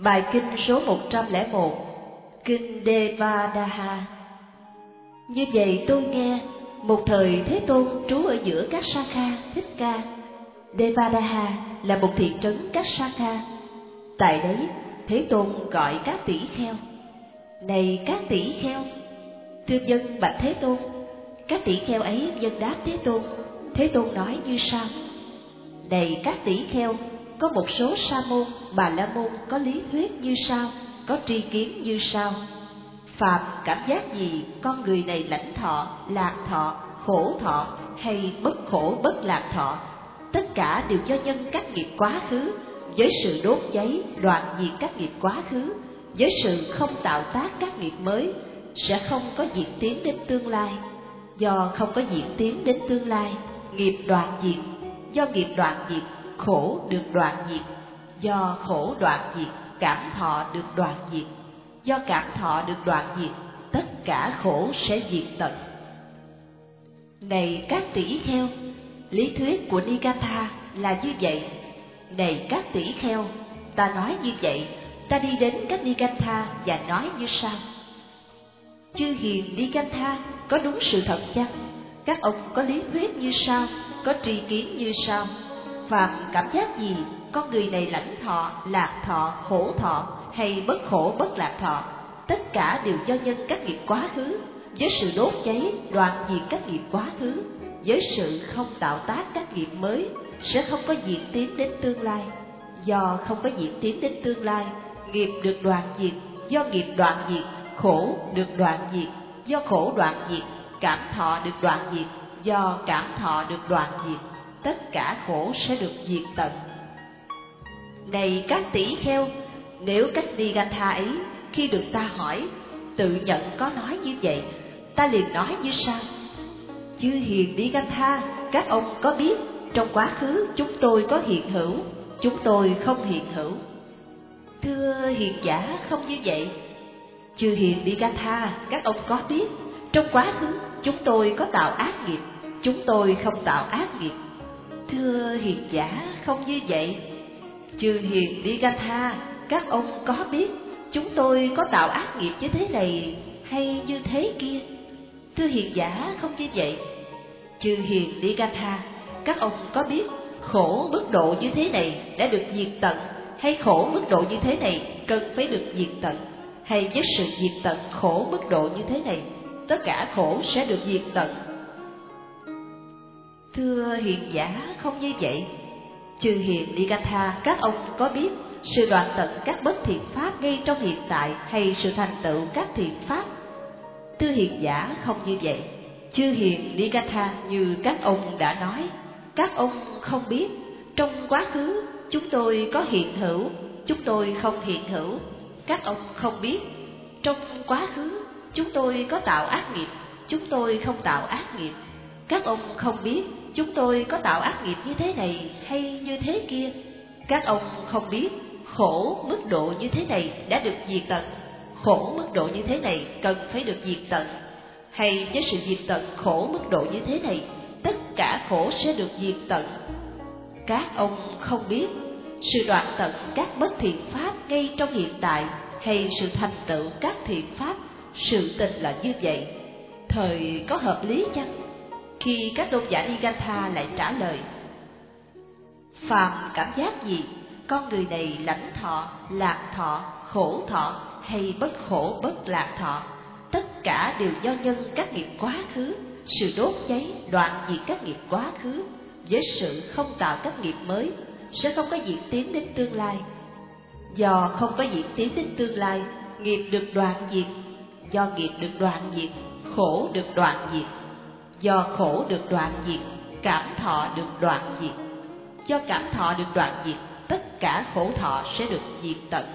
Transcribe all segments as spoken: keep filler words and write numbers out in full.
Bài kinh số một trăm lẻ một, Kinh Devadaha. Như vậy tôi nghe, một thời Thế Tôn trú ở giữa các Sakha Thích Ca. Devadaha là một thị trấn các Sakha. Tại đấy, Thế Tôn gọi các tỷ kheo: Này các tỷ kheo! Thưa dân bạch Thế Tôn. Các tỷ kheo ấy dân đáp Thế Tôn. Thế Tôn nói như sau: Này các tỷ kheo, có một số sa môn, bà la môn có lý thuyết như sau, có tri kiến như sau: Phàm cảm giác gì con người này lãnh thọ, lạc thọ, khổ thọ hay bất khổ bất lạc thọ, tất cả đều do nhân các nghiệp quá khứ, với sự đốt cháy đoạn diệt các nghiệp quá khứ, với sự không tạo tác các nghiệp mới, sẽ không có diễn tiến đến tương lai. Do không có diễn tiến đến tương lai, nghiệp đoạn diệt. Do nghiệp đoạn diệt, khổ được đoạn diệt. Do khổ đoạn diệt, cảm thọ được đoạn diệt. Do cảm thọ được đoạn diệt, tất cả khổ sẽ diệt tận. Này các tỷ kheo, lý thuyết của Nikantha là như vậy. Này các tỷ kheo, ta nói như vậy, ta đi đến các Nikantha và nói như sau: Chư hiền Nikantha, có đúng sự thật chăng? Các ông có lý thuyết như sau, có tri kiến như sau: Phàm cảm giác gì con người này lãnh thọ, lạc thọ, khổ thọ hay bất khổ bất lạc thọ, tất cả đều do nhân các nghiệp quá khứ, với sự đốt cháy đoạn diệt các nghiệp quá khứ, với sự không tạo tác các nghiệp mới, sẽ không có diễn tiến đến tương lai. Do không có diễn tiến đến tương lai, nghiệp được đoạn diệt. Do nghiệp đoạn diệt, khổ được đoạn diệt. Do khổ đoạn diệt, cảm thọ được đoạn diệt. Do cảm thọ được đoạn diệt, tất cả khổ sẽ được diệt tận. Này các tỷ kheo, nếu các Nikantha ấy khi được ta hỏi tự nhận có nói như vậy, ta liền nói như sau: Chư hiền Nikantha, các ông có biết trong quá khứ chúng tôi có hiện hữu, chúng tôi không hiện hữu? Thưa hiền giả, không như vậy. Chư hiền Nikantha, các ông có biết trong quá khứ chúng tôi có tạo ác nghiệp, chúng tôi không tạo ác nghiệp? Thưa hiền giả, không như vậy. Chư hiền Nikantha, các ông có biết chúng tôi có tạo ác nghiệp như thế này hay như thế kia? Thưa hiền giả, không như vậy. Chư hiền Nikantha, các ông có biết khổ mức độ như thế này đã được diệt tận, hay khổ mức độ như thế này cần phải được diệt tận, hay với sự diệt tận khổ mức độ như thế này, tất cả khổ sẽ được diệt tận? Thưa hiền giả, không như vậy. Chư hiền Nikantha, các ông có biết sự đoạn tận các bất thiện pháp ngay trong hiện tại, hay sự thành tựu các thiện pháp? Thưa hiền giả, không như vậy. Chư hiền Nikantha, như các ông đã nói, các ông không biết trong quá khứ chúng tôi có hiện hữu, chúng tôi không hiện hữu. Các ông không biết trong quá khứ chúng tôi có tạo ác nghiệp, chúng tôi không tạo ác nghiệp. Các ông không biết chúng tôi có tạo ác nghiệp như thế này hay như thế kia. Các ông không biết khổ mức độ như thế này đã được diệt tận, khổ mức độ như thế này cần phải được diệt tận, hay với sự diệt tận khổ mức độ như thế này, tất cả khổ sẽ được diệt tận. Các ông không biết sự đoạn tận các bất thiện pháp ngay trong hiện tại, hay sự thành tựu các thiện pháp. Sự tình là như vậy, thời có hợp lý chăng? Khi các tôn giả Nikantha lại trả lời: Phàm cảm giác gì con người này lãnh thọ, lạc thọ, khổ thọ hay bất khổ bất lạc thọ, tất cả đều do nhân các nghiệp quá khứ, sự đốt cháy đoạn diệt các nghiệp quá khứ, với sự không tạo các nghiệp mới, sẽ không có diễn tiến đến tương lai. Do không có diễn tiến đến tương lai, nghiệp được đoạn diệt. Do nghiệp được đoạn diệt, khổ được đoạn diệt. Do khổ được đoạn diệt, cảm thọ được đoạn diệt. Do cảm thọ được đoạn diệt, tất cả khổ thọ sẽ được diệt tận.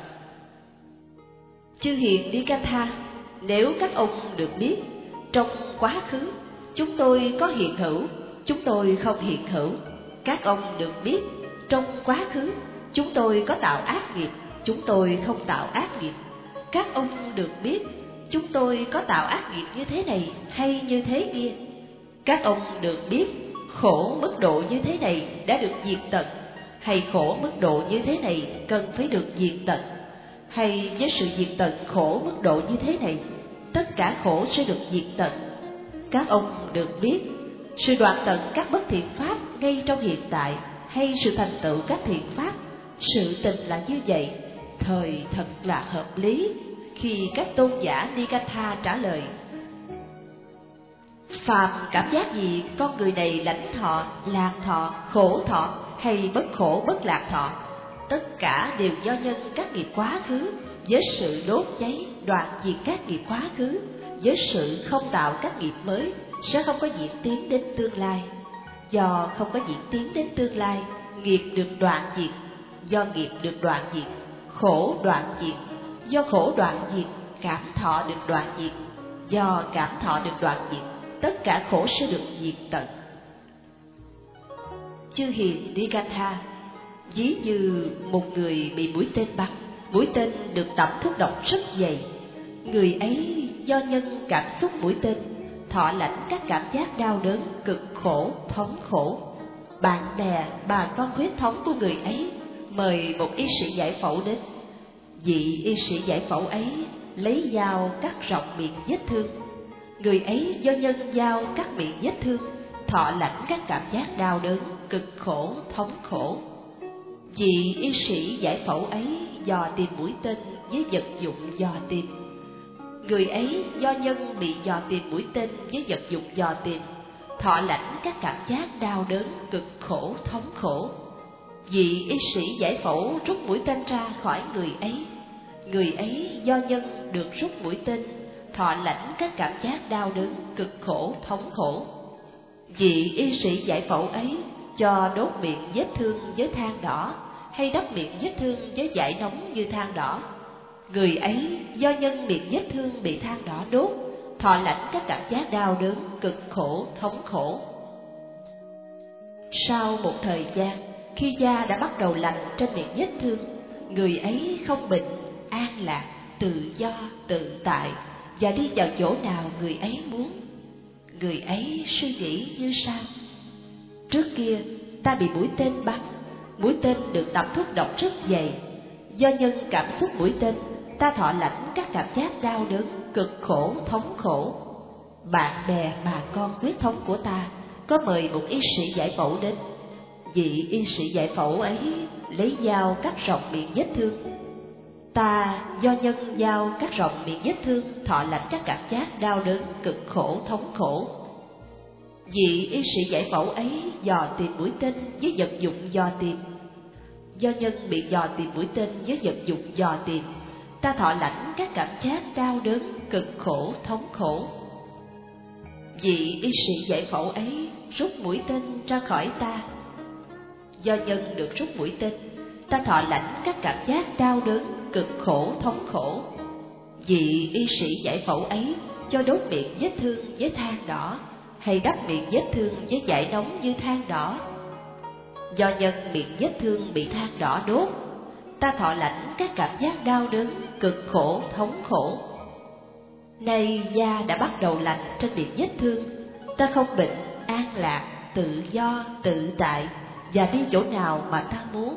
Chư hiền Nikantha, nếu các ông được biết trong quá khứ chúng tôi có hiện hữu, chúng tôi không hiện hữu. Các ông được biết trong quá khứ chúng tôi có tạo ác nghiệp, chúng tôi không tạo ác nghiệp. Các ông được biết chúng tôi có tạo ác nghiệp như thế này hay như thế kia. Các ông được biết khổ mức độ như thế này đã được diệt tận, hay khổ mức độ như thế này cần phải được diệt tận, hay với sự diệt tận khổ mức độ như thế này, tất cả khổ sẽ được diệt tận. Các ông được biết, sự đoạn tận các bất thiện pháp ngay trong hiện tại hay sự thành tựu các thiện pháp, sự tình là như vậy, thời thật là hợp lý. Khi các tôn giả Nikatha trả lời: phàm cảm giác gì con người này lãnh thọ, lạc thọ, khổ thọ hay bất khổ bất lạc thọ, tất cả đều do nhân các nghiệp quá khứ, với sự đốt cháy đoạn diệt các nghiệp quá khứ, với sự không tạo các nghiệp mới sẽ không có diễn tiến đến tương lai. Do không có diễn tiến đến tương lai, nghiệp được đoạn diệt. Do nghiệp được đoạn diệt, khổ đoạn diệt. Do khổ đoạn diệt, cảm thọ được đoạn diệt. Do cảm thọ được đoạn diệt, tất cả khổ sẽ được diệt tận. Chư hiền Nikatha, ví như một người bị mũi tên bắn, mũi tên được tẩm thuốc độc rất dày. Người ấy do nhân cảm xúc mũi tên, thọ lãnh các cảm giác đau đớn, cực khổ, thống khổ. Bạn bè, bà con huyết thống của người ấy mời một y sĩ giải phẫu đến. Vị y sĩ giải phẫu ấy lấy dao cắt rộng miệng vết thương. Người ấy do nhân dao cắt miệng vết thương, thọ lãnh các cảm giác đau đớn, cực khổ, thống khổ. Vị y sĩ giải phẫu ấy dò tìm mũi tên với vật dụng dò tìm. Người ấy do nhân bị dò tìm mũi tên với vật dụng dò tìm, thọ lãnh các cảm giác đau đớn, cực khổ, thống khổ. Vị y sĩ giải phẫu rút mũi tên ra khỏi người ấy. Người ấy do nhân được rút mũi tên, thọ lãnh các cảm giác đau đớn, cực khổ, thống khổ. Vị y sĩ giải phẫu ấy cho đốt miệng vết thương với than đỏ, hay đắp miệng vết thương với dải nóng như than đỏ. Người ấy do nhân miệng vết thương bị than đỏ đốt, thọ lãnh các cảm giác đau đớn, cực khổ, thống khổ. Sau một thời gian, khi da đã bắt đầu lành trên miệng vết thương, người ấy không bệnh, an lạc, tự do, tự tại và đi vào chỗ nào người ấy muốn. Người ấy suy nghĩ như sau: trước kia ta bị mũi tên bắn, mũi tên được tẩm thuốc độc rất dày. Do nhân cảm xúc mũi tên, ta thọ lãnh các cảm giác đau đớn, cực khổ, thống khổ. Bạn bè, bà con huyết thống của ta có mời một y sĩ giải phẫu đến. Vị y sĩ giải phẫu ấy lấy dao cắt rộng miệng vết thương. Ta do nhân dao cắt rộng miệng vết thương, thọ lãnh các cảm giác đau đớn, cực khổ, thống khổ. Vị y sĩ giải phẫu ấy dò tìm mũi tên với vật dụng dò tìm. Do nhân bị dò tìm mũi tên với vật dụng dò tìm, ta thọ lãnh các cảm giác đau đớn, cực khổ, thống khổ. Vị y sĩ giải phẫu ấy rút mũi tên ra khỏi ta. Do nhân được rút mũi tên, ta thọ lãnh các cảm giác đau đớn, cực khổ, thống khổ. Vị y sĩ giải phẫu ấy cho đốt miệng vết thương với than đỏ, hay đắp miệng vết thương với dải nóng như than đỏ. Do nhân miệng vết thương bị than đỏ đốt, ta thọ lãnh các cảm giác đau đớn, cực khổ, thống khổ. Nay da đã bắt đầu lành trên miệng vết thương, ta không bệnh, an lạc, tự do, tự tại và đi chỗ nào mà ta muốn.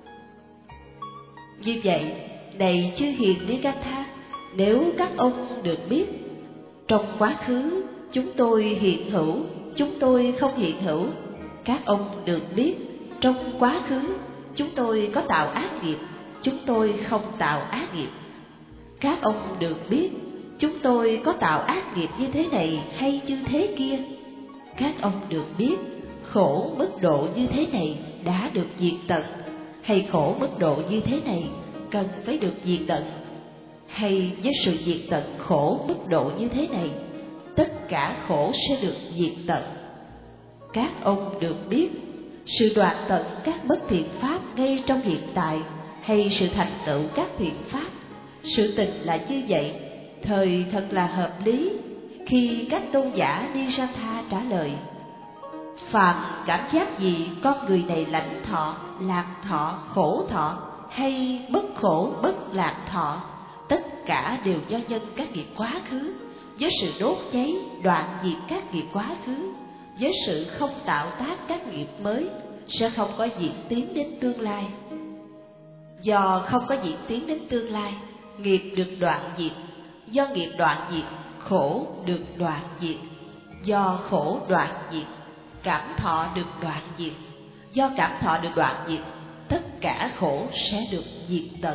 Như vậy, này chư hiền Nikatha, nếu các ông được biết, trong quá khứ chúng tôi hiện hữu, chúng tôi không hiện hữu. Các ông được biết, trong quá khứ chúng tôi có tạo ác nghiệp, chúng tôi không tạo ác nghiệp. Các ông được biết, chúng tôi có tạo ác nghiệp như thế này hay như thế kia. Các ông được biết, khổ mức độ như thế này đã được diệt tận, hay khổ mức độ như thế này cần phải được diệt tận, hay với sự diệt tận khổ mức độ như thế này, tất cả khổ sẽ được diệt tận. Các ông được biết, sự đoạn tận các bất thiện pháp ngay trong hiện tại, hay sự thành tựu các thiện pháp, sự tình là như vậy, thời thật là hợp lý. Khi các tôn giả Nikatha trả lời: phàm cảm giác gì con người này lãnh thọ, lạc thọ, khổ thọ hay bất khổ bất lạc thọ, tất cả đều do nhân các nghiệp quá khứ, với sự đốt cháy đoạn diệt các nghiệp quá khứ, với sự không tạo tác các nghiệp mới sẽ không có diễn tiến đến tương lai. Do không có diễn tiến đến tương lai, nghiệp được đoạn diệt. Do nghiệp đoạn diệt, khổ được đoạn diệt. Do khổ đoạn diệt, cảm thọ được đoạn diệt. Do cảm thọ được đoạn diệt, tất cả khổ sẽ được diệt tận.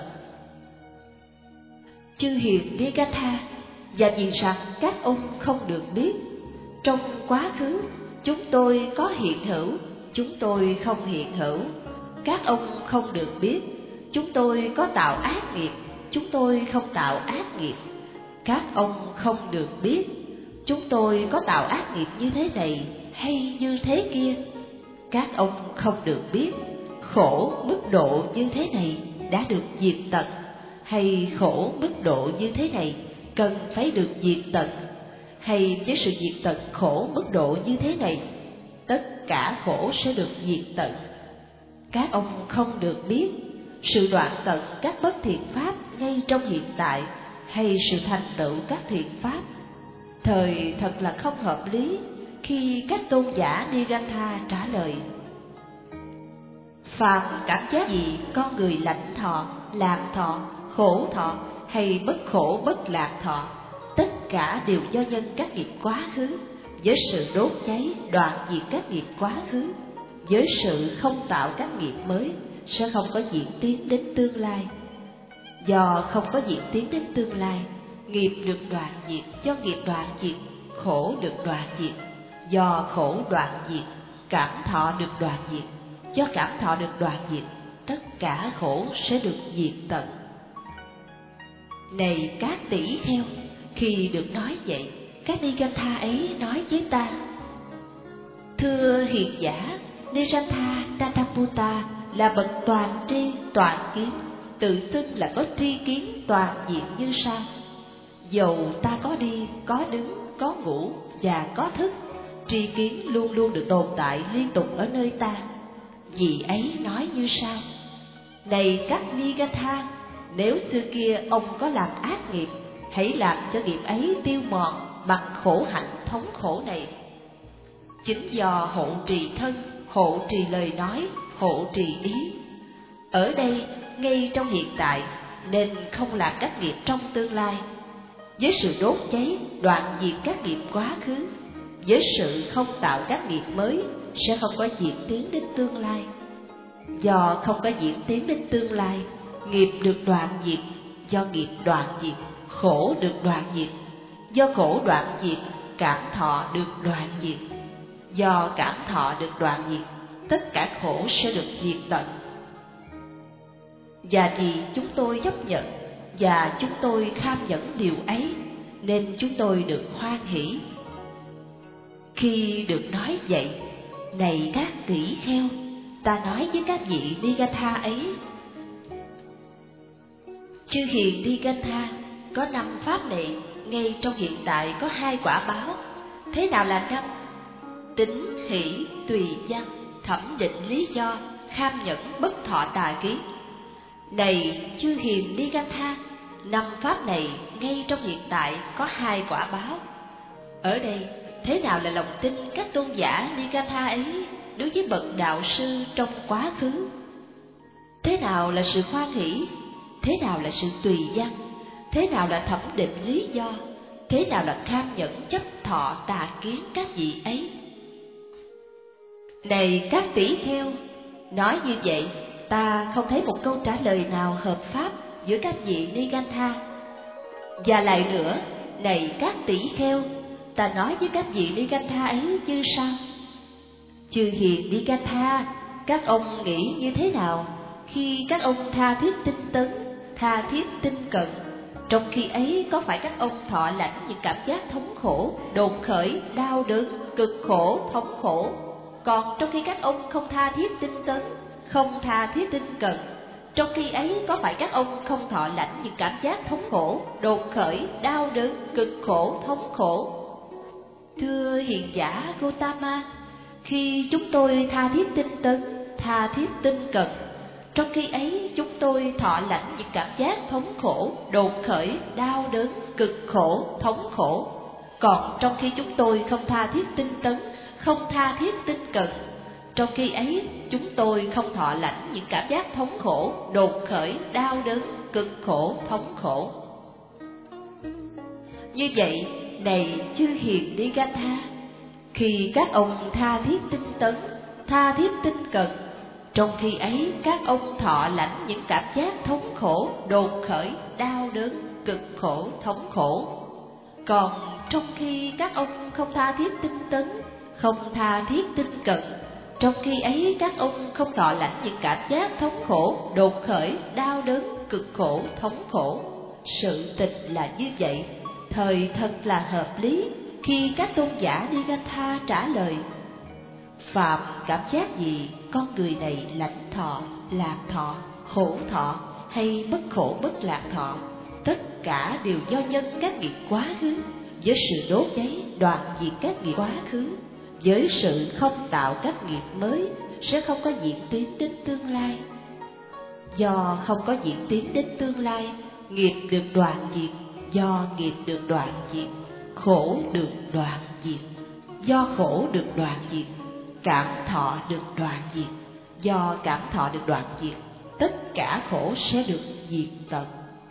Chư hiền Nikatha, và vì rằng các ông không được biết, trong quá khứ chúng tôi có hiện hữu, chúng tôi không hiện hữu. Các ông không được biết, chúng tôi có tạo ác nghiệp, chúng tôi không tạo ác nghiệp. Các ông không được biết, chúng tôi có tạo ác nghiệp như thế này hay như thế kia. Các ông không được biết, khổ mức độ như thế này đã được diệt tận, hay khổ mức độ như thế này cần phải được diệt tận, hay với sự diệt tận khổ mức độ như thế này, tất cả khổ sẽ được diệt tận. Các ông không được biết, sự đoạn tận các bất thiện pháp ngay trong hiện tại, hay sự thành tựu các thiện pháp, thời thật là không hợp lý khi các tôn giả Nigantha trả lời: phàm cảm giác gì con người lãnh thọ, làm thọ, khổ thọ hay bất khổ bất lạc thọ, tất cả đều do nhân các nghiệp quá khứ. Với sự đốt cháy đoạn diệt các nghiệp quá khứ, với sự không tạo các nghiệp mới, sẽ không có diễn tiến đến tương lai. Do không có diễn tiến đến tương lai, nghiệp được đoạn diệt. Do nghiệp đoạn diệt, khổ được đoạn diệt. Do khổ đoạn diệt, cảm thọ được đoạn diệt. Do cảm thọ được đoạn diệt, tất cả khổ sẽ được diệt tận. Này các tỷ kheo, khi được nói vậy, các Nigantha ấy nói với ta: thưa hiền giả, Nirantha Tataputa là bậc toàn tri toàn kiến, tự xưng là có tri kiến toàn diện như sau. Dầu ta có đi, có đứng, có ngủ và có thức, tri kiến luôn luôn được tồn tại liên tục ở nơi ta. Vì ấy nói như sau: này các Nigantha, nếu xưa kia ông có làm ác nghiệp, hãy làm cho nghiệp ấy tiêu mòn bằng khổ hạnh thống khổ này. Chính do hộ trì thân, hộ trì lời nói, hộ trì ý, ở đây ngay trong hiện tại, nên không làm các nghiệp trong tương lai. Với sự đốt cháy đoạn diệt các nghiệp quá khứ, với sự không tạo các nghiệp mới, sẽ không có diễn tiến đến tương lai. Do không có diễn tiến đến tương lai, nghiệp được đoạn diệt. Do nghiệp đoạn diệt, khổ được đoạn diệt. Do khổ đoạn diệt, cảm thọ được đoạn diệt. Do cảm thọ được đoạn diệt, tất cả khổ sẽ được diệt tận. Và vì chúng tôi chấp nhận và chúng tôi kham nhẫn điều ấy, nên chúng tôi được hoan hỷ. Khi được nói vậy, này các tỷ kheo, ta nói với các vị Nigantha ấy: chư hiền Nigantha, có năm pháp này ngay trong hiện tại có hai quả báo. Thế nào là năm? Tính, hỷ, tùy văn, thẩm định lý do, kham nhẫn, bất thọ tà kiến. Này chư hiền Nigantha, năm pháp này ngay trong hiện tại có hai quả báo. Ở đây, thế nào là lòng tin các tôn giả Nigantha ấy đối với bậc đạo sư trong quá khứ? Thế nào là sự hoan hỷ? Thế nào là sự tùy văn? Thế nào là thẩm định lý do? Thế nào là kham nhẫn chấp thọ tà kiến các vị ấy? Này các tỷ kheo, nói như vậy, ta không thấy một câu trả lời nào hợp pháp giữa các vị Nigantha. Và lại nữa, này các tỷ kheo, ta nói với các vị Nigantha ấy như sau: chư hiền Nigantha, các ông nghĩ như thế nào khi các ông tha thiết tinh tấn, tha thiết tinh cận? Trong khi ấy có phải các ông thọ lãnh những cảm giác thống khổ, đột khởi, đau đớn, cực khổ, thống khổ? Còn trong khi các ông không tha thiết tinh tấn, không tha thiết tinh cận, trong khi ấy có phải các ông không thọ lãnh những cảm giác thống khổ, đột khởi, đau đớn, cực khổ, thống khổ? Thưa hiền giả Gotama, khi chúng tôi tha thiết tinh tấn, tha thiết tinh cận, trong khi ấy chúng tôi thọ lãnh những cảm giác thống khổ, đột khởi, đau đớn, cực khổ, thống khổ. Còn trong khi chúng tôi không tha thiết tinh tấn, không tha thiết tinh cận, trong khi ấy chúng tôi không thọ lãnh những cảm giác thống khổ, đột khởi, đau đớn, cực khổ, thống khổ. Như vậy, này chư hiền Nigatha, khi các ông tha thiết tinh tấn, tha thiết tinh cần, trong khi ấy các ông thọ lãnh những cảm giác thống khổ, đột khởi, đau đớn, cực khổ, thống khổ. Còn trong khi các ông không tha thiết tinh tấn, không tha thiết tinh cận, trong khi ấy các ông không thọ lãnh những cảm giác thống khổ, đột khởi, đau đớn, cực khổ, thống khổ. Sự tình là như vậy, thời thật là hợp lý khi các tôn giả Nigatha trả lời: phạm cảm giác gì con người này lãnh thọ, lạc thọ, khổ thọ hay bất khổ bất lạc thọ, tất cả đều do nhân các nghiệp quá khứ, với sự đốt cháy đoạn diệt các nghiệp quá khứ, với sự không tạo các nghiệp mới sẽ không có diễn tiến đến tương lai. Do không có diễn tiến đến tương lai, nghiệp được đoạn diệt. Do nghiệp được đoạn diệt, khổ được đoạn diệt. Do khổ được đoạn diệt, cảm thọ được đoạn diệt. Do cảm thọ được đoạn diệt, tất cả khổ sẽ được diệt tận.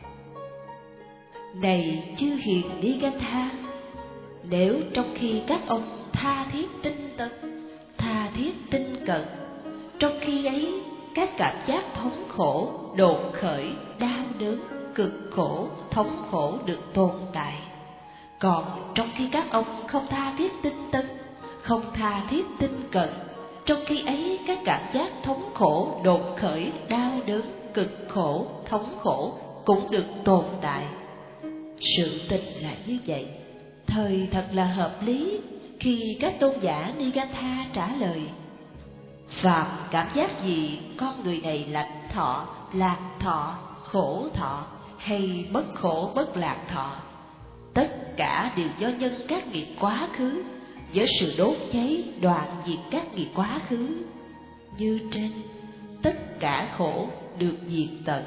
Này chư hiền Nigatha, nếu trong khi các ông tha thiết tinh tấn, tha thiết tinh cận, trong khi ấy các cảm giác thống khổ, đột khởi, đau đớn, cực khổ, thống khổ được tồn tại. Còn trong khi các ông không tha thiết tinh tấn, không tha thiết tinh cận, trong khi ấy các cảm giác thống khổ, đột khởi, đau đớn, cực khổ, thống khổ cũng được tồn tại. Sự tình là như vậy, thời thật là hợp lý khi các tôn giả Nigatha trả lời: phạm cảm giác gì con người này lãnh thọ, lạc thọ, khổ thọ hay bất khổ bất lạc thọ, tất cả đều do nhân các nghiệp quá khứ, với sự đốt cháy đoạn diệt các nghiệp quá khứ. Như trên, tất cả khổ được diệt tận.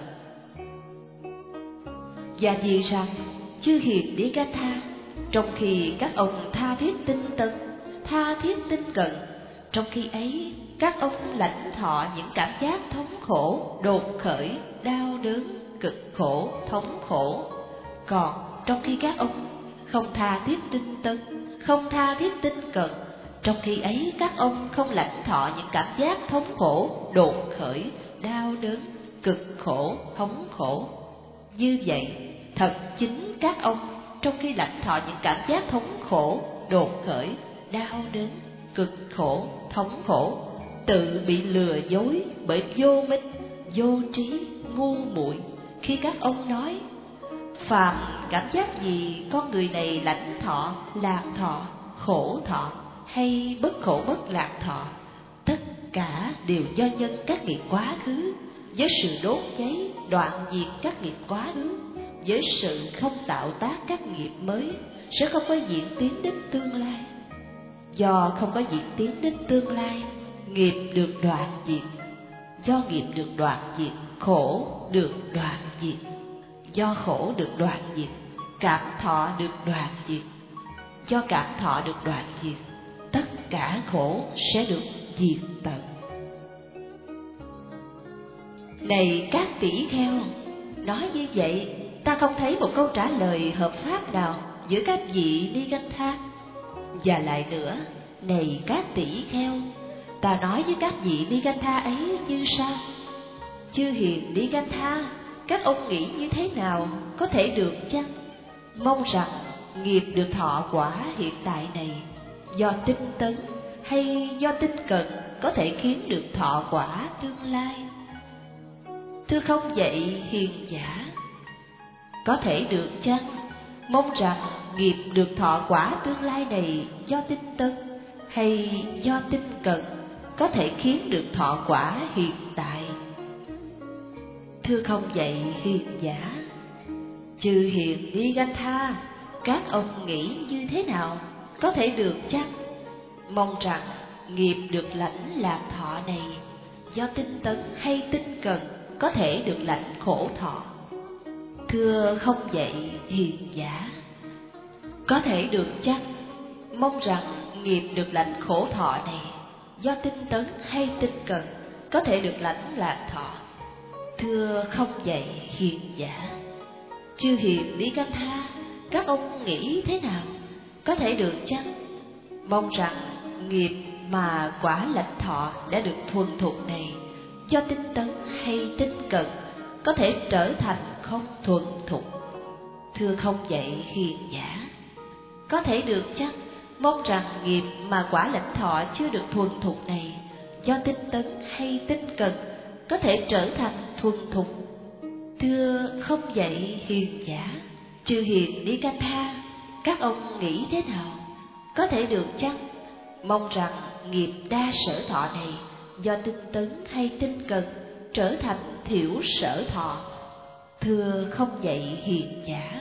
Và vì rằng chư hiền Nigatha, trong khi các ông tha thiết tinh tấn, tha thiết tinh cận, trong khi ấy các ông lãnh thọ những cảm giác thống khổ, đột khởi, đau đớn, cực khổ, thống khổ. Còn trong khi các ông không tha thiết tinh tấn, không tha thiết tinh cận, trong khi ấy các ông không lãnh thọ những cảm giác thống khổ, đột khởi, đau đớn, cực khổ, thống khổ. Như vậy, thật chính các ông trong khi lãnh thọ những cảm giác thống khổ, đột khởi, đau đớn, cực khổ, thống khổ, tự bị lừa dối bởi vô minh, vô trí, ngu muội khi các ông nói: phạm cảm giác gì con người này lãnh thọ, lạc thọ, khổ thọ hay bất khổ bất lạc thọ, tất cả đều do nhân các nghiệp quá khứ, với sự đốt cháy đoạn diệt các nghiệp quá khứ, với sự không tạo tác các nghiệp mới sẽ không có diễn tiến đến tương lai. Do không có diễn tiến đến tương lai, nghiệp được đoạn diệt. Do nghiệp được đoạn diệt, khổ được đoạn diệt. Do khổ được đoạn diệt, cảm thọ được đoạn diệt. Do cảm thọ được đoạn diệt, tất cả khổ sẽ được diệt tận. Này các tỷ kheo, nói như vậy ta không thấy một câu trả lời hợp pháp nào giữa các vị Nigatha. Và lại nữa, này các tỷ kheo, ta nói với các vị Nigatha ấy như sau: chư hiền Nigatha, các ông nghĩ như thế nào, có thể được chăng? Mong rằng nghiệp được thọ quả hiện tại này do tinh tấn hay do tinh cận có thể khiến được thọ quả tương lai. Thưa không vậy hiền giả, có thể được chăng? Mong rằng nghiệp được thọ quả tương lai này do tinh tấn hay do tinh cận có thể khiến được thọ quả hiện tại. Thưa không vậy hiền giả, chư hiền Nigatha, các ông nghĩ như thế nào, có thể được chăng? Mong rằng nghiệp được lãnh lạc thọ này do tinh tấn hay tinh cận có thể được lãnh khổ thọ. Thưa không vậy hiền giả, có thể được chăng? Mong rằng nghiệp được lãnh khổ thọ này do tinh tấn hay tinh cần có thể được lãnh lạc thọ. Thưa không vậy hiền giả, chư hiền Ni Canh Tha, các ông nghĩ thế nào? Có thể được chăng? Mong rằng nghiệp mà quả lãnh thọ đã được thuần thục này do tinh tấn hay tinh cần có thể trở thành không thuần thục. Thưa không vậy hiền giả, có thể được chăng? Mong rằng nghiệp mà quả lãnh thọ chưa được thuần thục này do tinh tấn hay tinh cần có thể trở thành thuần thục. Thưa không vậy hiền giả, chư hiền Ni Canh Tha, các ông nghĩ thế nào? Có thể được chăng? Mong rằng nghiệp đa sở thọ này do tinh tấn hay tinh cần trở thành thiểu sở thọ. Thưa không vậy hiền giả,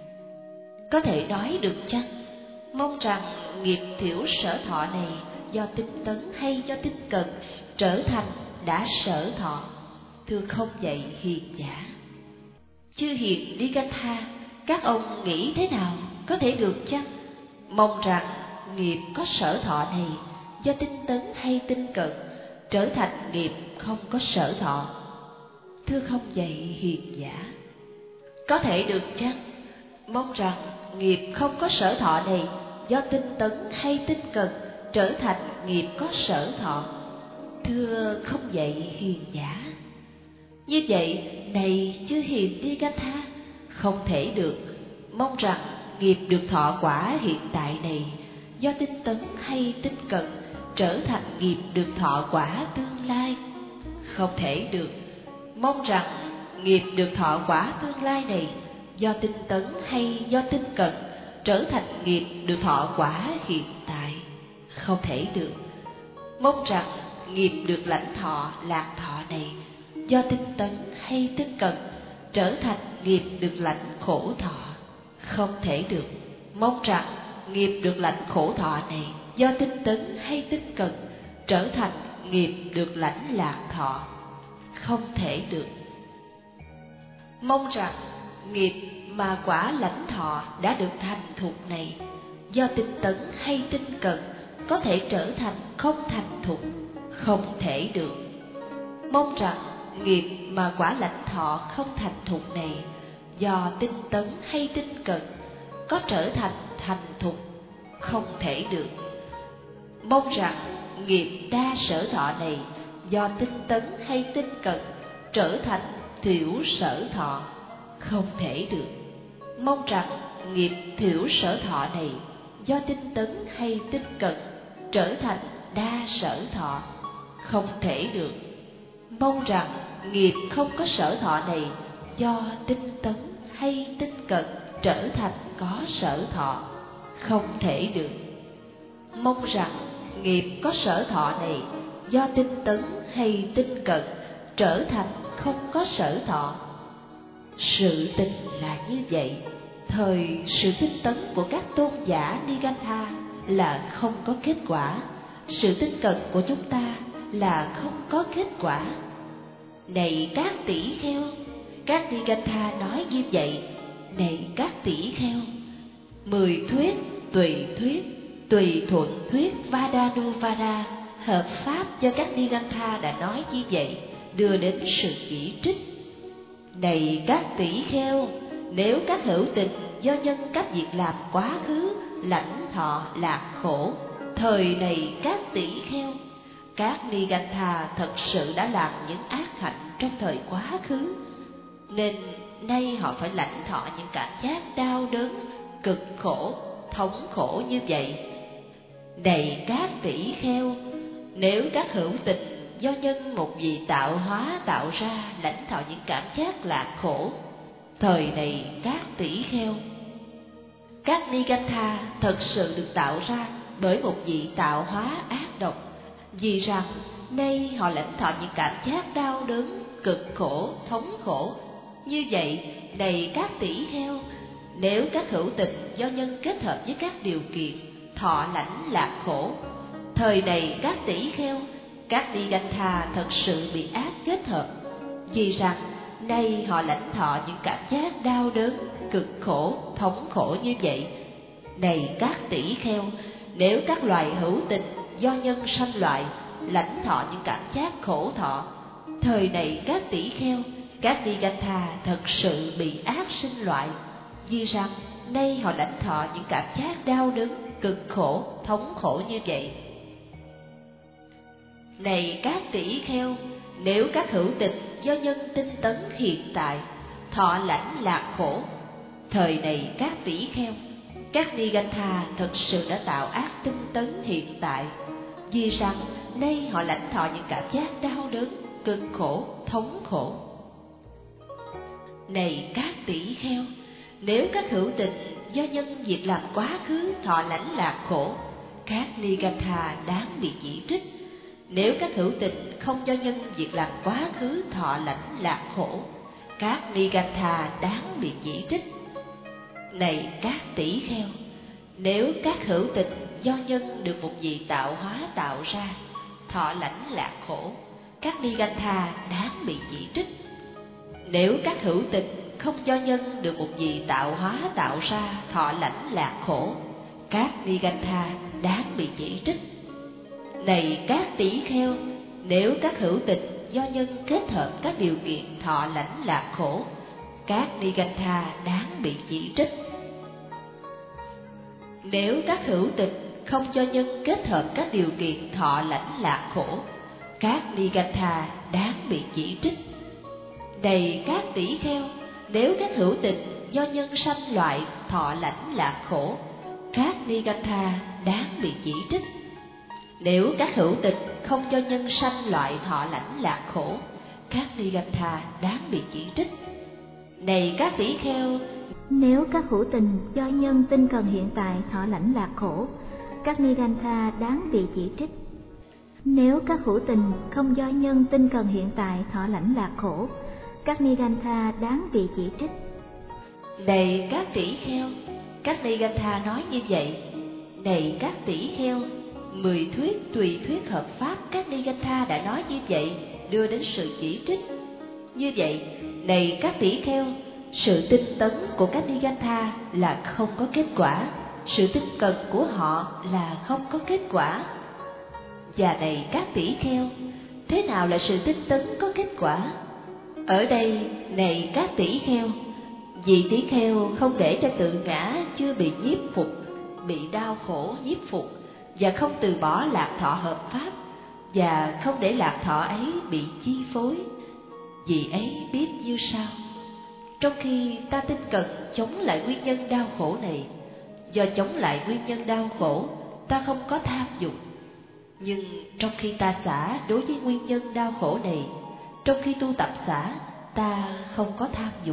có thể nói được chăng? Mong rằng nghiệp thiểu sở thọ này do tinh tấn hay do tinh cần trở thành đã sở thọ. Thưa không vậy hiền giả, chư hiền Ni Canh Tha, các ông nghĩ thế nào? Có thể được chăng? Mong rằng nghiệp có sở thọ này do tinh tấn hay tinh cần trở thành nghiệp không có sở thọ. Thưa không vậy hiền giả, có thể được chăng? Mong rằng nghiệp không có sở thọ này do tinh tấn hay tinh cần trở thành nghiệp có sở thọ. Thưa không vậy hiền giả. Như vậy này chư hiền Ni Canh Tha, không thể được. Mong rằng nghiệp được thọ quả hiện tại này do tinh tấn hay tinh cần trở thành nghiệp được thọ quả tương lai. Không thể được. Mong rằng nghiệp được thọ quả tương lai này do tinh tấn hay do tinh cần trở thành nghiệp được thọ quả hiện tại. Không thể được. Mong rằng nghiệp được lãnh thọ lạc thọ này do tinh tấn hay tinh cần trở thành nghiệp được lãnh khổ thọ. Không thể được. Mong rằng nghiệp được lãnh khổ thọ này do tinh tấn hay tinh cần trở thành nghiệp được lãnh lạc thọ. Không thể được. Mong rằng nghiệp mà quả lãnh thọ đã được thành thục này do tinh tấn hay tinh cần có thể trở thành không thành thục. Không thể được. Mong rằng nghiệp mà quả lãnh thọ không thành thục này do tinh tấn hay tinh cần có trở thành thành thục. Không thể được. Mong rằng nghiệp đa sở thọ này do tinh tấn hay tinh cần trở thành thiểu sở thọ. Không thể được. Mong rằng nghiệp thiểu sở thọ này do tinh tấn hay tinh cần trở thành đa sở thọ. Không thể được. Mong rằng nghiệp không có sở thọ này do tinh tấn hay tinh cần trở thành có sở thọ. Không thể được. Mong rằng nghiệp có sở thọ này do tinh tấn hay tinh cần trở thành không có sở thọ. Sự tình là như vậy. Thời sự tinh tấn của các tôn giả Ni Canh Tha là không có kết quả. Sự tinh cần của chúng ta là không có kết quả. Này các tỷ kheo, các Ni Canh Tha nói như vậy. Này các tỷ kheo, mười thuyết, tùy thuyết, tùy thuận thuyết Vadanuvara hợp pháp do các Ni Canh Tha đã nói như vậy đưa đến sự chỉ trích. Này các tỷ kheo, nếu các hữu tình do nhân các việc làm quá khứ lãnh thọ lạc khổ, thời này các tỷ kheo, các Ni Canh Tha thật sự đã làm những ác hạnh trong thời quá khứ, nên nay họ phải lãnh thọ những cảm giác đau đớn, cực khổ, thống khổ như vậy. Này các tỷ kheo, nếu các hữu tình do nhân một vị tạo hóa tạo ra lãnh thọ những cảm giác lạc khổ, thời này các tỷ kheo, các Ni Canh Tha thật sự được tạo ra bởi một vị tạo hóa ác độc, vì rằng nay họ lãnh thọ những cảm giác đau đớn, cực khổ, thống khổ. Như vậy, này các tỷ kheo, nếu các hữu tình do nhân kết hợp với các điều kiện thọ lãnh lạc khổ, thời này các tỷ kheo, các Ni Canh Tha thật sự bị ác kết hợp, vì rằng nay họ lãnh thọ những cảm giác đau đớn, cực khổ, thống khổ như vậy. Này các tỷ kheo, nếu các loài hữu tình do nhân sanh loại, lãnh thọ những cảm giác khổ thọ. Thời này các tỷ kheo, các Nigatha thật sự bị ác sinh loại, vì rằng nay họ lãnh thọ những cảm giác đau đớn, cực khổ, thống khổ như vậy. Này các tỷ kheo, nếu các hữu tình do nhân tinh tấn hiện tại, thọ lãnh lạc khổ. Thời này các tỷ kheo, các Nigatha thật sự đã tạo ác tinh tấn hiện tại, vì rằng nay họ lãnh thọ những cảm giác đau đớn, cực khổ, thống khổ. Này các tỷ kheo, nếu các hữu tình do nhân việc làm quá khứ thọ lãnh lạc khổ, các Nigatha đáng bị chỉ trích. Nếu các hữu tình không do nhân việc làm quá khứ thọ lãnh lạc khổ, các Nigatha đáng bị chỉ trích. Này các tỷ kheo, nếu các hữu tình do nhân được một vị tạo hóa tạo ra thọ lãnh lạc khổ, các Nigatha đáng bị chỉ trích. Nếu các hữu tình không do nhân được một vị tạo hóa tạo ra thọ lãnh lạc khổ, các Nigatha đáng bị chỉ trích. Này các tỷ kheo, nếu các hữu tình do nhân kết hợp các điều kiện thọ lãnh lạc khổ, các Nigatha đáng bị chỉ trích. Nếu các hữu tình không do nhân kết hợp các điều kiện thọ lãnh lạc khổ, các Nigatha đáng bị chỉ trích. Này các tỷ kheo, nếu các hữu tình do nhân sanh loại thọ lãnh lạc khổ, các Nigatha đáng bị chỉ trích. Nếu các hữu tình không do nhân sanh loại thọ lãnh lạc khổ, các Nigatha đáng bị chỉ trích. Này các tỷ kheo, nếu các hữu tình do nhân tinh cần hiện tại thọ lãnh lạc khổ, các Nigatha đáng bị chỉ trích. Nếu các hữu tình không do nhân tinh cần hiện tại thọ lãnh lạc khổ, các Nigatha đáng bị chỉ trích. Này các tỷ kheo, các Nigatha nói như vậy. Này các tỷ kheo, mười thuyết tùy thuyết hợp pháp các Nigatha đã nói như vậy, đưa đến sự chỉ trích. Như vậy, này các tỷ kheo, sự tinh tấn của các Nigatha là không có kết quả, sự tinh cần của họ là không có kết quả. Và này các tỷ kheo, thế nào là sự tinh tấn có kết quả? Ở đây, này các tỷ kheo, vì tỷ kheo không để cho tự ngã chưa bị nhiếp phục, bị đau khổ nhiếp phục, và không từ bỏ lạc thọ hợp pháp, và không để lạc thọ ấy bị chi phối. Vì ấy biết như sau: trong khi ta tinh cần chống lại nguyên nhân đau khổ này, do chống lại nguyên nhân đau khổ, ta không có tham dục. Nhưng trong khi ta xả đối với nguyên nhân đau khổ này, trong khi tu tập xả, ta không có tham dục.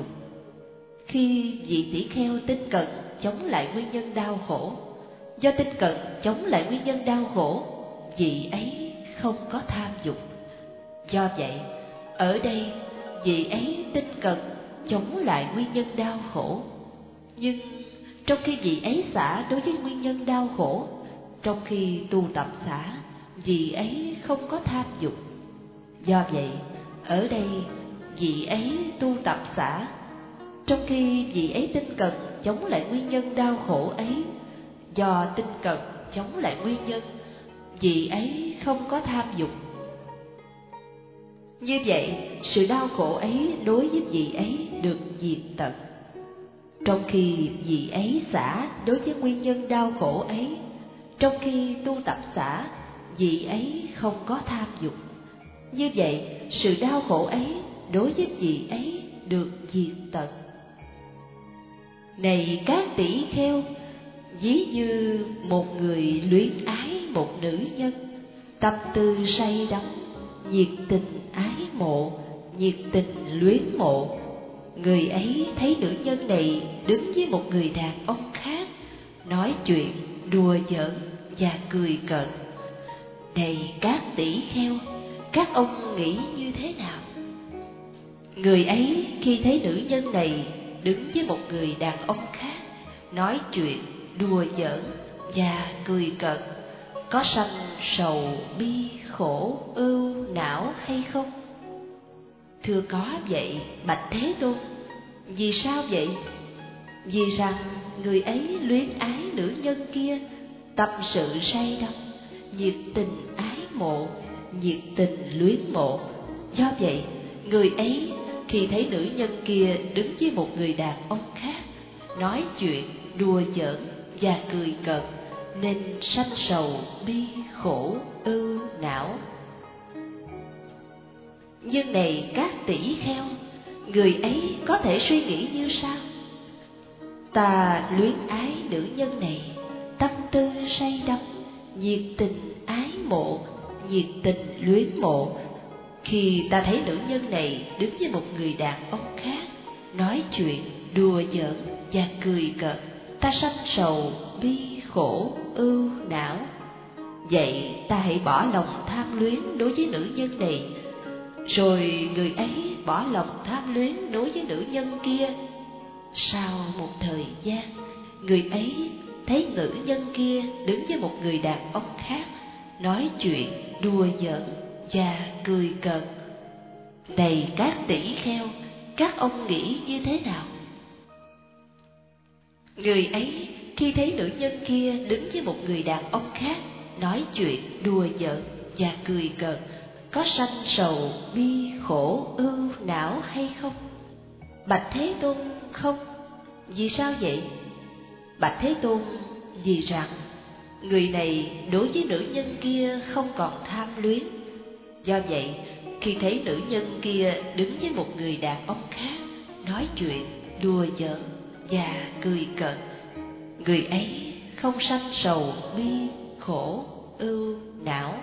Khi vị tỷ kheo tinh cần chống lại nguyên nhân đau khổ, do tinh cần chống lại nguyên nhân đau khổ, vị ấy không có tham dục. Do vậy, ở đây vị ấy tinh cần chống lại nguyên nhân đau khổ. Nhưng trong khi vị ấy xả đối với nguyên nhân đau khổ, trong khi tu tập xả, vị ấy không có tham dục. Do vậy, ở đây vị ấy tu tập xả, trong khi vị ấy tinh cần chống lại nguyên nhân đau khổ ấy, do tinh cần chống lại nguyên nhân, vị ấy không có tham dục. Như vậy, sự đau khổ ấy đối với vị ấy được diệt tận. Trong khi vị ấy xả đối với nguyên nhân đau khổ ấy, trong khi tu tập xả, vị ấy không có tham dục. Như vậy, sự đau khổ ấy đối với vị ấy được diệt tận. Này các tỷ kheo, ví như một người luyến ái một nữ nhân, tâm tư say đắm, nhiệt tình ái mộ, nhiệt tình luyến mộ. Người ấy thấy nữ nhân này đứng với một người đàn ông khác, nói chuyện, đùa giỡn và cười cợt. Này các tỷ kheo, các ông nghĩ như thế nào? Người ấy khi thấy nữ nhân này đứng với một người đàn ông khác, nói chuyện, đùa giỡn và cười cợt, có sanh sầu, bi, khổ, ưu, não hay không? Thưa có vậy, bạch Thế Tôn. Vì sao vậy? Vì rằng người ấy luyến ái nữ nhân kia, tâm sự say đắm, nhiệt tình ái mộ, nhiệt tình luyến mộ. Do vậy, người ấy khi thấy nữ nhân kia đứng với một người đàn ông khác, nói chuyện, đùa giỡn và cười cợt, nên sanh sầu, bi, khổ, ưu, não. Nhưng này các tỷ kheo, người ấy có thể suy nghĩ như sau: ta luyến ái nữ nhân này, tâm tư say đắm, nhiệt tình ái mộ, nhiệt tình luyến mộ. Khi ta thấy nữ nhân này đứng với một người đàn ông khác, nói chuyện, đùa giỡn và cười cợt, ta sanh sầu, bi, khổ, ưu, não. Vậy ta hãy bỏ lòng tham luyến đối với nữ nhân này, rồi người ấy bỏ lòng tham luyến đối với nữ nhân kia. Sau một thời gian, người ấy thấy nữ nhân kia đứng với một người đàn ông khác, nói chuyện, đùa giỡn và cười cợt. Này các tỷ kheo, các ông nghĩ như thế nào? Người ấy khi thấy nữ nhân kia đứng với một người đàn ông khác, nói chuyện, đùa giỡn và cười cợt, có sanh sầu, bi, khổ, ưu, não hay không? Bạch Thế Tôn, không. Vì sao vậy? Bạch Thế Tôn, vì rằng người này đối với nữ nhân kia không còn tham luyến. Do vậy, khi thấy nữ nhân kia đứng với một người đàn ông khác, nói chuyện, đùa giỡn và cười cợt, người ấy không sanh sầu, bi, khổ, ưu, não.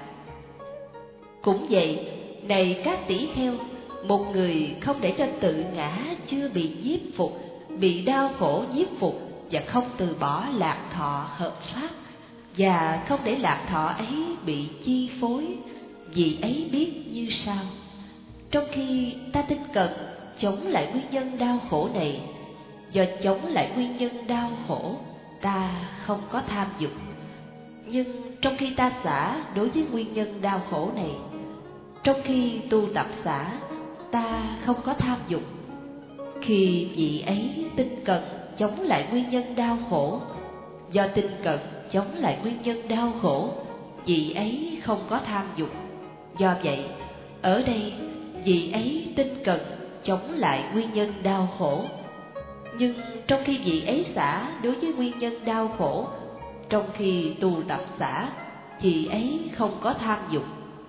Cũng vậy, này các tỷ kheo, một người không để cho tự ngã chưa bị nhiếp phục, bị đau khổ nhiếp phục, và không từ bỏ lạc thọ hợp pháp, và không để lạc thọ ấy bị chi phối, vì ấy biết như sau: trong khi ta tinh cần chống lại nguyên nhân đau khổ này, do chống lại nguyên nhân đau khổ, ta không có tham dục. Nhưng trong khi ta xả đối với nguyên nhân đau khổ này, trong khi tu tập xả, ta không có tham dục. Khi vị ấy tinh cần chống lại nguyên nhân đau khổ, do tinh cần chống lại nguyên nhân đau khổ, vị ấy không có tham dục. Do vậy, ở đây vị ấy tinh cần chống lại nguyên nhân đau khổ. Nhưng trong khi vị ấy xả đối với nguyên nhân đau khổ, trong khi tu tập xả, vị ấy không có tham dục.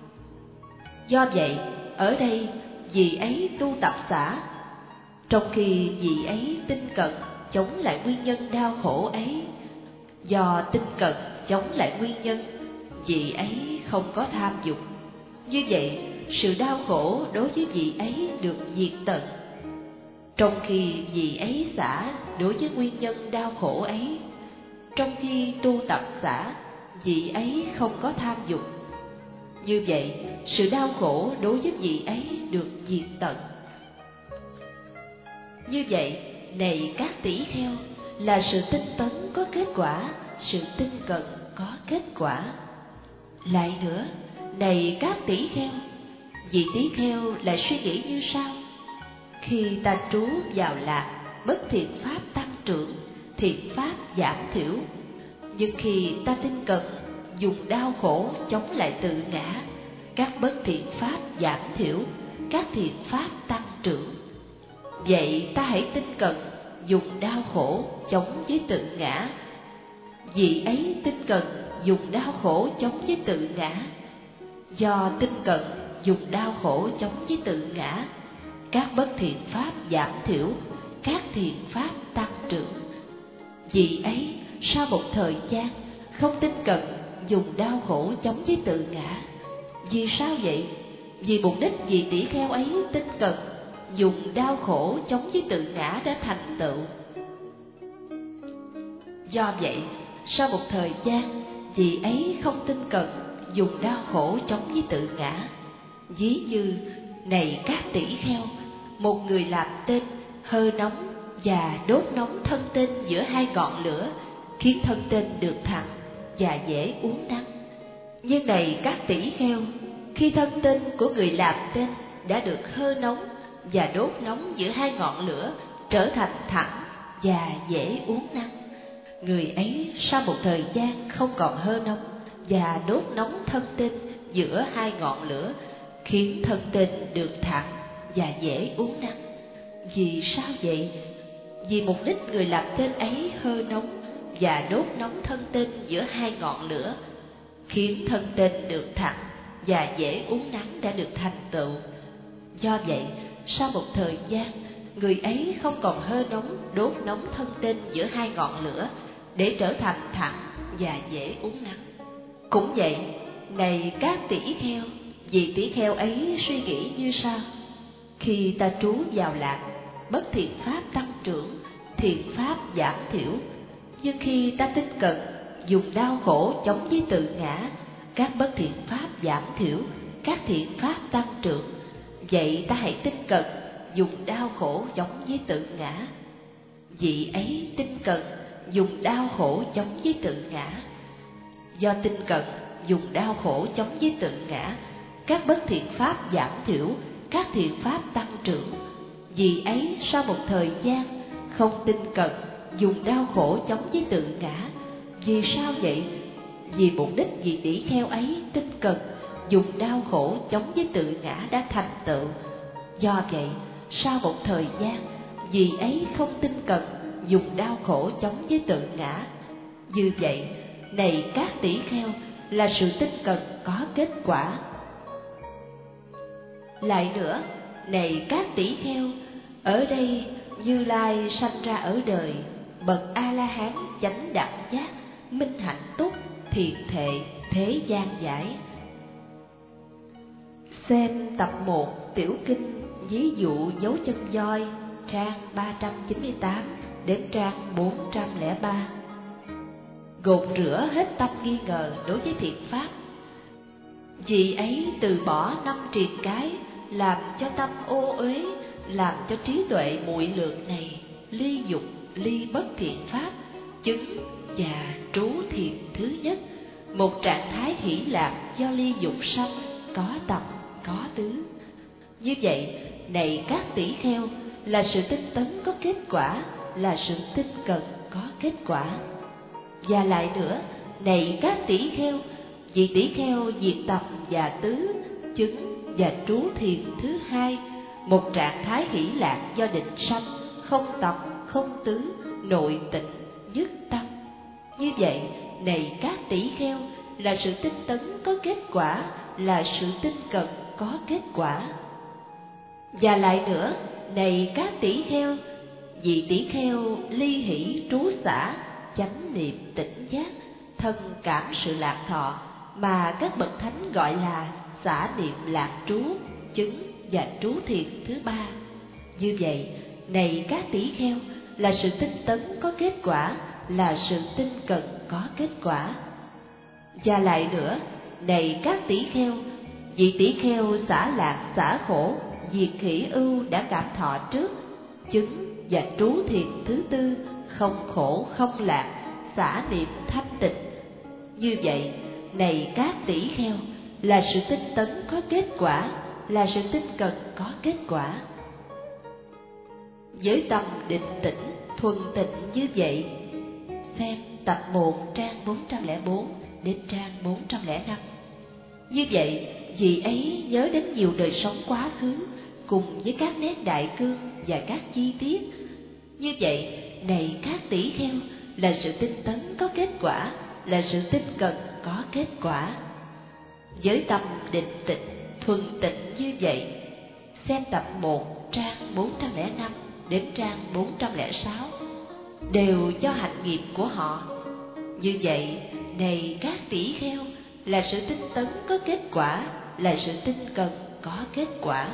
Do vậy, ở đây vị ấy tu tập xả, trong khi vị ấy tinh cận chống lại nguyên nhân đau khổ ấy. Do tinh cận chống lại nguyên nhân, vị ấy không có tham dục. Như vậy, sự đau khổ đối với vị ấy được diệt tận. Trong khi vị ấy xả đối với nguyên nhân đau khổ ấy, trong khi tu tập xả, vị ấy không có tham dục. Như vậy, sự đau khổ đối với vị ấy được diệt tận. Như vậy, này các tỷ kheo, là sự tinh tấn có kết quả, sự tinh cận có kết quả. Lại nữa, này các tỷ kheo, vị tỷ kheo lại suy nghĩ như sau: khi ta trú vào lạc, bất thiện pháp tăng trưởng, thiện pháp giảm thiểu. Nhưng khi ta tinh cận dùng đau khổ chống lại tự ngã, các bất thiện pháp giảm thiểu, các thiện pháp tăng trưởng. Vậy ta hãy tinh cận dùng đau khổ chống với tự ngã. Vị ấy tinh cận dùng đau khổ chống với tự ngã. Do tinh cận dùng đau khổ chống với tự ngã, các bất thiện pháp giảm thiểu, các thiện pháp tăng trưởng. Vị ấy sau một thời gian không tinh cận dùng đau khổ chống với tự ngã. Vì sao vậy? Vì mục đích vị tỷ kheo ấy tinh cận dùng đau khổ chống với tự ngã đã thành tựu. Do vậy, sau một thời gian, vị ấy không tinh cận dùng đau khổ chống với tự ngã. Ví như, này các tỷ kheo, một người làm tên hơ nóng và đốt nóng thân tên giữa hai ngọn lửa, khiến thân tên được thẳng và dễ uốn nắn. Nhưng này các tỷ kheo, khi thân tên của người làm tên đã được hơ nóng và đốt nóng giữa hai ngọn lửa trở thành thẳng và dễ uốn nắn, người ấy sau một thời gian không còn hơ nóng và đốt nóng thân tinh giữa hai ngọn lửa, khiến thân tinh được thẳng và dễ uốn nắn. Vì sao vậy? Vì mục đích người làm tên ấy hơi nóng và đốt nóng thân tinh giữa hai ngọn lửa, khiến thân tinh được thẳng và dễ uốn nắn đã được thành tựu. Do vậy, sau một thời gian, người ấy không còn hơi nóng đốt nóng thân tinh giữa hai ngọn lửa để trở thành thẳng và dễ uốn nắn. Cũng vậy, này các tỷ kheo, vị tỷ kheo ấy suy nghĩ như sau: khi ta trú vào lạc, bất thiện pháp tăng trưởng, thiện pháp giảm thiểu. Nhưng khi ta tinh cận, dùng đau khổ chống với tự ngã, các bất thiện pháp giảm thiểu, các thiện pháp tăng trưởng. Vậy ta hãy tinh cận, dùng đau khổ chống với tự ngã. Vị ấy tinh cận, dùng đau khổ chống với tự ngã. Do tinh cận, dùng đau khổ chống với tự ngã, các bất thiện pháp giảm thiểu, các thiện pháp tăng trưởng. Vì ấy sau một thời gian không tinh cận, dùng đau khổ chống với tự ngã. Vì sao vậy? Vì mục đích vị tỷ kheo ấy tinh cận, dùng đau khổ chống với tự ngã đã thành tựu. Do vậy sau một thời gian, vì ấy không tinh cận, dùng đau khổ chống với tự ngã. Như vậy, này các tỷ kheo, là sự tinh cận có kết quả. Lại nữa, này các tỷ kheo, ở đây Như Lai sanh ra ở đời, bậc A-la-hán chánh đẳng giác, minh hạnh túc, thiện thệ, thế gian giải. Xem tập một tiểu kinh ví dụ dấu chân voi, trang ba trăm chín mươi tám đến trang bốn trăm lẻ ba. Gột rửa hết tâm nghi ngờ đối với thiện pháp. Vì ấy từ bỏ năm triền cái, làm cho tâm ô uế, làm cho trí tuệ muội lược này ly dục, ly bất thiện pháp, chứng và trú thiền thứ nhất, một trạng thái hỷ lạc do ly dục sanh, có tập, có tứ. Như vậy, này các tỷ kheo, là sự tinh tấn có kết quả, là sự tinh cận có kết quả. Và lại nữa, này các tỷ kheo, vị tỷ kheo diệt tập và tứ, chứng và trú thiền thứ hai, một trạng thái hỷ lạc do định sanh, không tập, không tứ, nội tịnh, nhất tâm. Như vậy, này các tỷ kheo, là sự tinh tấn có kết quả, là sự tinh cận có kết quả. Và lại nữa, này các tỷ kheo, vị tỷ kheo ly hỷ trú xả, chánh niệm tỉnh giác, thân cảm sự lạc thọ, mà các bậc thánh gọi là xả niệm lạc trú, chứng và trú thiền thứ ba. Như vậy, này các tỷ kheo, là sự tinh tấn có kết quả, là sự tinh cận có kết quả. Và lại nữa, này các tỷ kheo, vị tỷ kheo xả lạc xả khổ, diệt khỉ ưu đã cảm thọ trước, chứng và trú thiền thứ tư, không khổ không lạc, xả niệm thanh tịnh. Như vậy, này các tỷ kheo, là sự tinh tấn có kết quả, là sự tinh cận có kết quả. Với tâm định tĩnh, thuần tịnh như vậy, xem tập một trang bốn trăm lẻ bốn đến trang bốn trăm lẻ năm. Như vậy, vị ấy nhớ đến nhiều đời sống quá khứ, cùng với các nét đại cương và các chi tiết. Như vậy, này các tỷ kheo, là sự tinh tấn có kết quả, là sự tinh cận có kết quả. Với tâm định tịnh, thuần tịnh như vậy, xem tập một trang bốn trăm lẻ năm đến trang bốn trăm lẻ sáu, đều do hạnh nghiệp của họ. Như vậy, này các tỷ kheo, là sự tinh tấn có kết quả, là sự tinh cận có kết quả.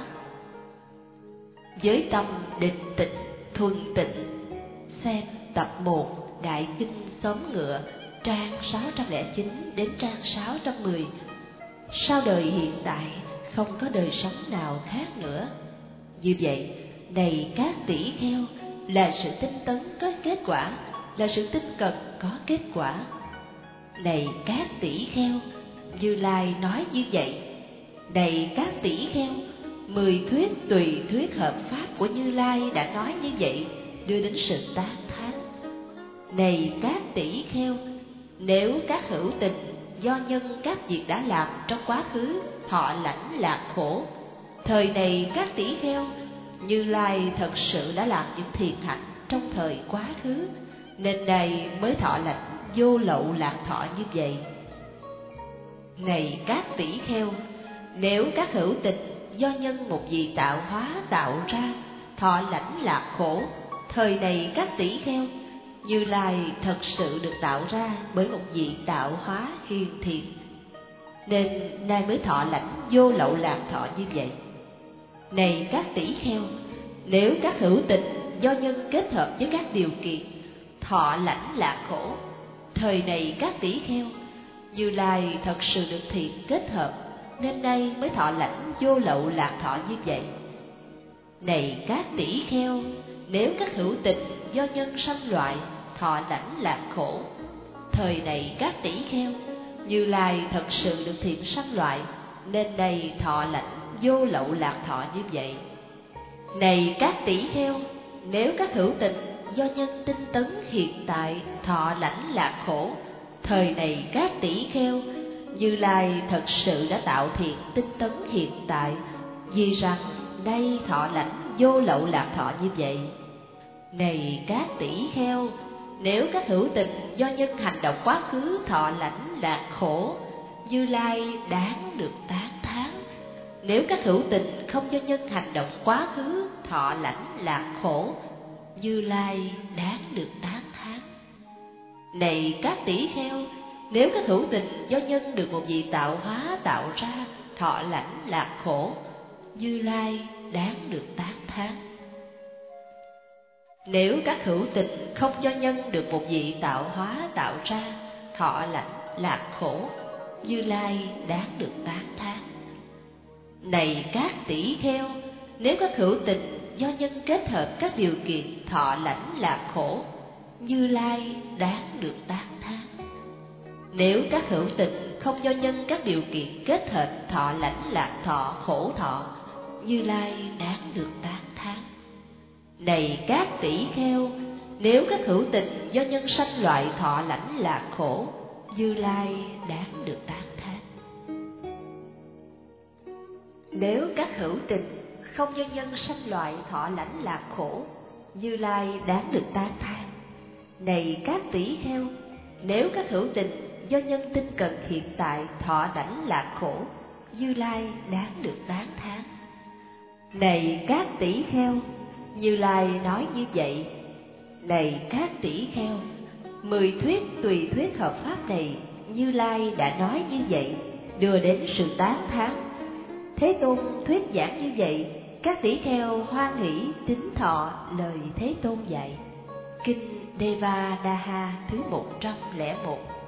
Với tâm định tịnh, thuần tịnh, xem tập một Đại Kinh Xóm Ngựa, trang sáu trăm lẻ chín đến trang sáu trăm mười. Sau đời hiện tại, không có đời sống nào khác nữa. Như vậy, này các tỷ kheo, là sự tinh tấn có kết quả, là sự tinh cận có kết quả. Này các tỷ kheo, Như Lai nói như vậy. Này các tỷ kheo, mười thuyết tùy thuyết hợp pháp của Như Lai đã nói như vậy, đưa đến sự tán thán. Này các tỷ kheo, nếu các hữu tình do nhân các việc đã làm trong quá khứ, thọ lãnh lạc khổ. Thời này các tỷ kheo, Như Lai thật sự đã làm những thiện hạnh trong thời quá khứ, nên nay mới thọ lãnh vô lậu lạc thọ như vậy. Này các tỷ kheo, nếu các hữu tình do nhân một vị tạo hóa tạo ra, thọ lãnh lạc khổ, thời này các tỷ kheo, Như Lai thật sự được tạo ra bởi một vị tạo hóa hiền thiện, nên nay mới thọ lãnh vô lậu lạc thọ như vậy. Này các tỷ kheo, nếu các hữu tình do nhân kết hợp với các điều kiện, thọ lãnh lạc khổ, thời này các tỷ kheo, Như Lai thật sự được thiện kết hợp, nên nay mới thọ lãnh vô lậu lạc thọ như vậy. Này các tỷ kheo, nếu các hữu tình do nhân sanh loại, thọ lãnh lạc khổ, thời này các tỷ kheo, Như Lai thật sự được thiện sanh loại, nên nay thọ lãnh vô lậu lạc thọ như vậy. Này các tỷ kheo, nếu các hữu tình do nhân tinh tấn hiện tại, thọ lãnh lạc khổ, thời này các tỷ kheo, Như Lai thật sự đã tạo thiện tinh tấn hiện tại, vì rằng nay thọ lãnh vô lậu lạc thọ như vậy. Này các tỷ kheo, nếu các hữu tình do nhân hành động quá khứ thọ lãnh lạc khổ, Như Lai đáng được tán thán. Nếu các hữu tình không do nhân hành động quá khứ thọ lãnh lạc khổ, Như Lai đáng được tán thán. Này các tỷ kheo, nếu các hữu tình do nhân được một vị tạo hóa tạo ra, thọ lãnh lạc khổ, Như Lai đáng được tán thán. Nếu các hữu tình không do nhân được một vị tạo hóa tạo ra, thọ lãnh lạc khổ, Như Lai đáng được tán thán. Này các tỷ kheo, nếu các hữu tình do nhân kết hợp các điều kiện thọ lãnh lạc khổ, Như Lai đáng được tán thán. Nếu các hữu tình không do nhân các điều kiện kết hợp thọ lãnh lạc thọ khổ thọ, Như Lai đáng được tán thán. Này các tỷ kheo, nếu các hữu tình do nhân sanh loại thọ lãnh lạc khổ, Như Lai đáng được tán thán. Nếu các hữu tình không do nhân sanh loại thọ lãnh lạc khổ, Như Lai đáng được tán thán. Này các tỷ kheo, nếu các hữu tình do nhân tinh cần hiện tại thọ lãnh lạc khổ, Như Lai đáng được tán thán. Này các tỷ kheo, Như Lai nói như vậy. Này các tỷ kheo, mười thuyết tùy thuyết hợp pháp này, Như Lai đã nói như vậy, đưa đến sự tán thán. Thế Tôn thuyết giảng như vậy, các tỷ kheo hoan hỷ tín thọ lời Thế Tôn dạy. Kinh Devadaha thứ một trăm lẻ một.